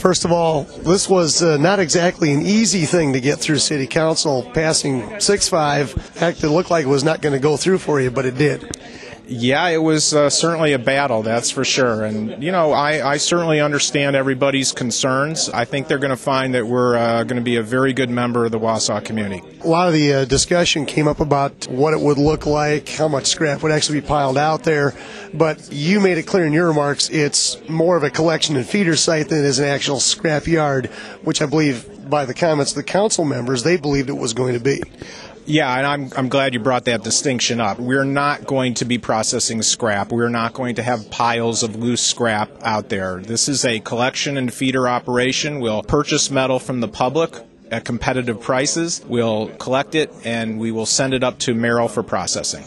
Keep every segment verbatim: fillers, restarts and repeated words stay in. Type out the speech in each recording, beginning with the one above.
First of all, this was uh, not exactly an easy thing to get through City Council, passing six five. Heck, it looked like it was not going to go through for you, but it did. Yeah, it was uh, certainly a battle, that's for sure. And, you know, I, I certainly understand everybody's concerns. I think they're going to find that we're uh, going to be a very good member of the Wausau community. A lot of the uh, discussion came up about what it would look like, how much scrap would actually be piled out there. But you made it clear in your remarks it's more of a collection and feeder site than it is an actual scrap yard, which I believe by the comments of the council members, they believed it was going to be. Yeah, and I'm I'm glad you brought that distinction up. We're not going to be processing scrap. We're not going to have piles of loose scrap out there. This is a collection and feeder operation. We'll purchase metal from the public at competitive prices. We'll collect it, and we will send it up to Merrill for processing.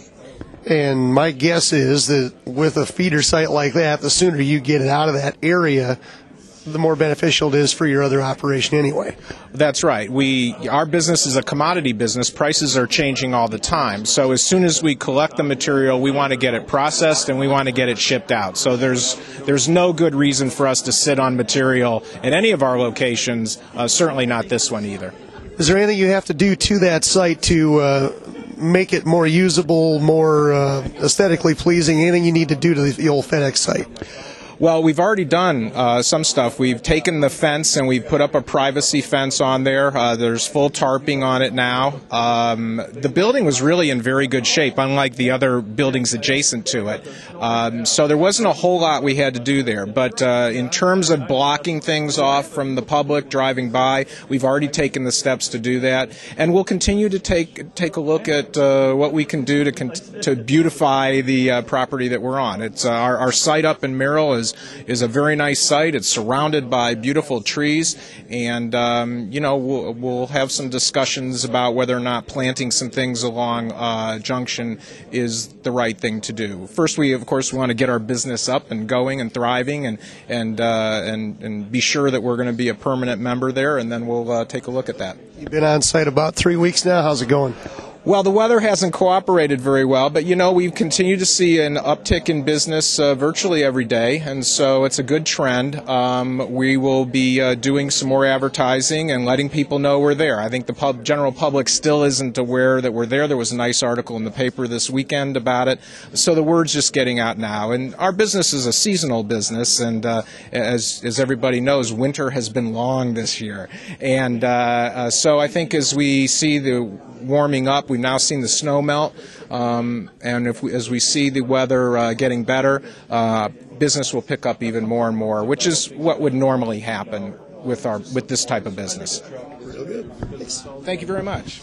And my guess is that with a feeder site like that, the sooner you get it out of that area, the more beneficial it is for your other operation anyway. That's right. We our business is a commodity business. Prices are changing all the time. So as soon as we collect the material, we want to get it processed and we want to get it shipped out. So there's there's no good reason for us to sit on material at any of our locations, uh, certainly not this one either. Is there anything you have to do to that site to uh, make it more usable, more uh, aesthetically pleasing? Anything you need to do to the old FedEx site? Well, we've already done uh, some stuff. We've taken the fence and we've put up a privacy fence on there. Uh, there's full tarping on it now. Um, the building was really in very good shape, unlike the other buildings adjacent to it. Um, so there wasn't a whole lot we had to do there. But uh, in terms of blocking things off from the public driving by, we've already taken the steps to do that. And we'll continue to take take a look at uh, what we can do to con- to beautify the uh, property that we're on. It's uh, our, our site up in Merrill is is a very nice site. It's surrounded by beautiful trees, and um, you know we'll, we'll have some discussions about whether or not planting some things along uh, Junction is the right thing to do. First, we of course want to get our business up and going and thriving, and and uh, and, and be sure that we're going to be a permanent member there, and then we'll uh, take a look at that. You've been on site about three weeks now. How's it going? Well, the weather hasn't cooperated very well, but, you know, we've continued to see an uptick in business uh, virtually every day, and so it's a good trend. Um, we will be uh, doing some more advertising and letting people know we're there. I think the pub, general public still isn't aware that we're there. There was a nice article in the paper this weekend about it, so the word's just getting out now. And our business is a seasonal business, and uh, as, as everybody knows, winter has been long this year. And uh, uh, so I think as we see the warming up, we've now seen the snow melt, um, and if we, as we see the weather uh, getting better, uh, business will pick up even more and more, which is what would normally happen with our with this type of business. Thank you very much.